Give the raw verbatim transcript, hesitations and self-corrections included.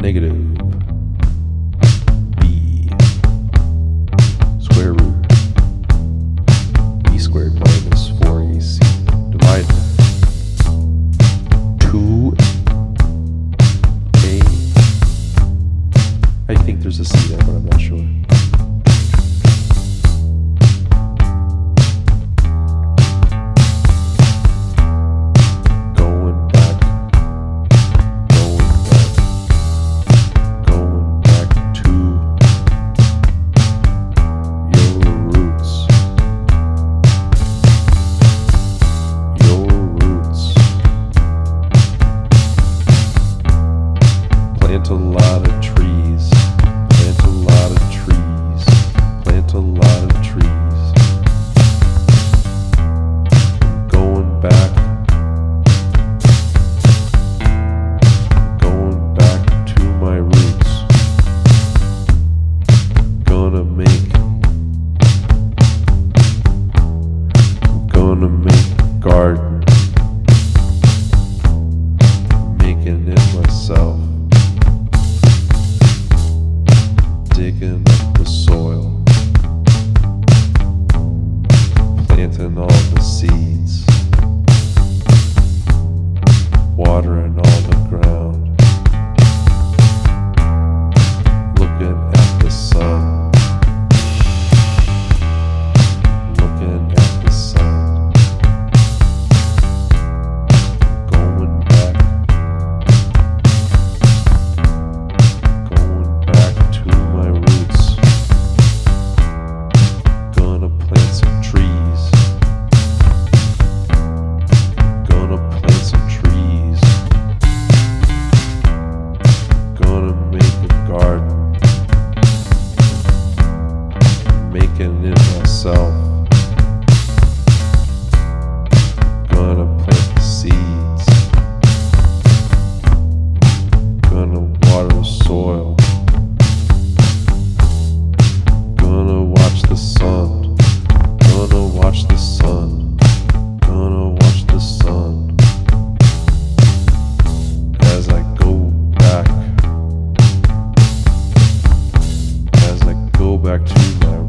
negative b square root b squared minus four a c divided two a. I think there's a c there, but I'm not sure. Plant a lot of trees, plant a lot of trees, plant a lot of trees. I'm going back, going back to my roots. Gonna make, I'm gonna make a garden, making it myself. Digging up the soil, planting all the seeds, watering all the ground, looking at the sun, looking at the sun, going back, going back to my roots. Gonna plant some trees. Gonna plant some trees. Gonna make a garden. Making it myself. Gonna plant the seeds. Gonna water the soil. Gonna watch the sun, gonna watch the sun, gonna watch the sun as I go back, as I go back to my